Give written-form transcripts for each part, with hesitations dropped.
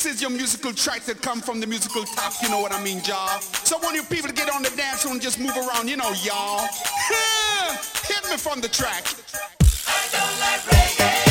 This is your musical track that come from the musical top, you know what I mean, y'all? So I want you people to get on the dance floor and just move around, you know, y'all. Hit me from the track. I don't like reggae.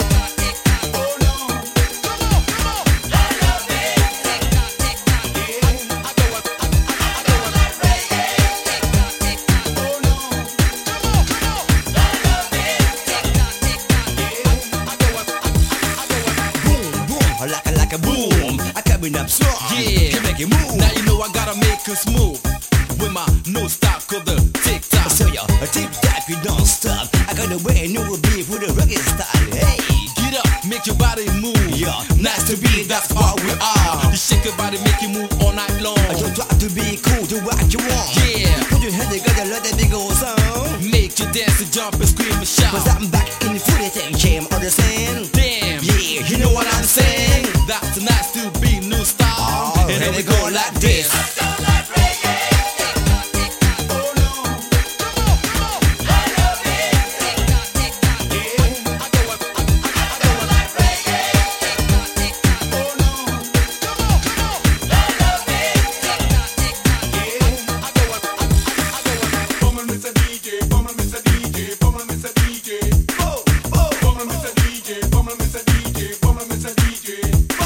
Like a boom, I coming up strong, yeah, can make it move. Now you know I gotta make it smooth with my no stop called the tick tock. So yo, a tick tock, you don't stop. I got a way new beef with a reggae style. Hey, get up, make your body move. Yeah, nice to be, that's how we are. You shake your body, make you move all night long. Don't try to be cool, do what you want. Yeah, put your head together, let that big old sound. Make you dance and jump and scream and shout. Cause I'm back in the footy thing, Jam, understand? Damn, yeah, you know what I'm saying. That's nice to be new style, and then we go like this. I don't like reggae. Oh no, come on, I love it. Yeah, I don't like reggae. Oh no, come on, I love it. Yeah, I don't. Bummer, Mr. DJ, bummer, Mr. DJ, bummer, Mr. DJ. Oh, oh, bummer, Mr. DJ, bummer, Mr. DJ, bummer, Mr. DJ.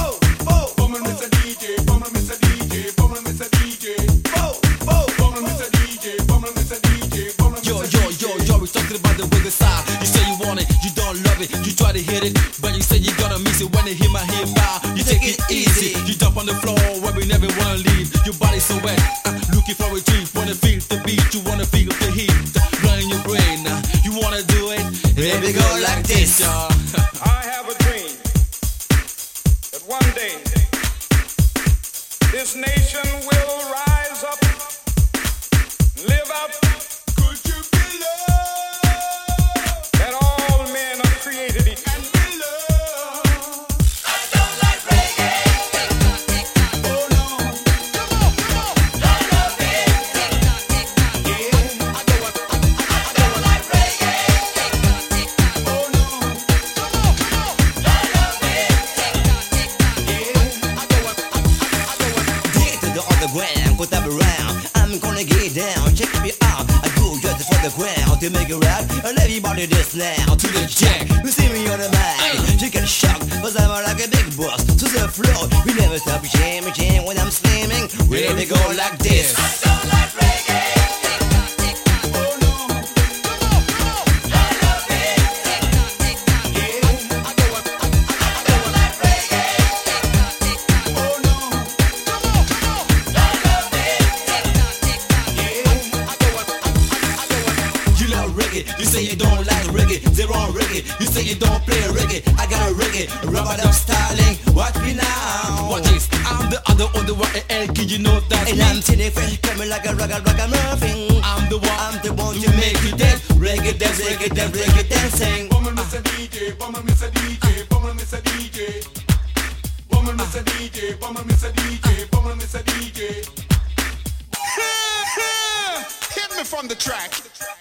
You try to hit it, but you say you're gonna miss it when they hit my hip bow. You take it easy, you jump on the floor where we never wanna leave. Your body's so wet, looking for a drink. Wanna feel the beat, you wanna feel the heat. Running your brain, you wanna do it. Here we go like this, y'all. I have a dream that one day this nation will rise up, live out. Could you believe that all men are created equal? and below? I don't like reggae. Oh no, come on, I love it. Yeah, I don't like reggae. Oh no, come on, I love it. Yeah, I don't. Get to the underground, put up around. I'm gonna get down, check me out. I do just for the ground to make it right. And everybody this now to the jack. You see me on the mic, you get shocked, cause I'm like a big boss. To the floor, we never stop jamming when I'm slamming. Ready to go like this. I don't like reggae. Oh no, come on, I love it. Yeah, I don't like reggae. Oh no, come on, I love it. Yeah, I don't. You love reggae, you say you don't like reggae. They're on reggae, you say you don't play reggae. I got a reggae, rubber dub styling. Watch me now. Watch this, I'm the other on the YL kid, you know that's And me. I'm sitting fresh, coming like a ragamuffin. I'm the one to make you dance. Reggae dance, reggae dance, reggae dancing. Bummer, Mr. DJ, bummer, Mr. DJ, bummer, Mr. DJ. Bummer, Mr. DJ, bummer, Mr. DJ, bummer, Mr. DJ. Hit me from the track.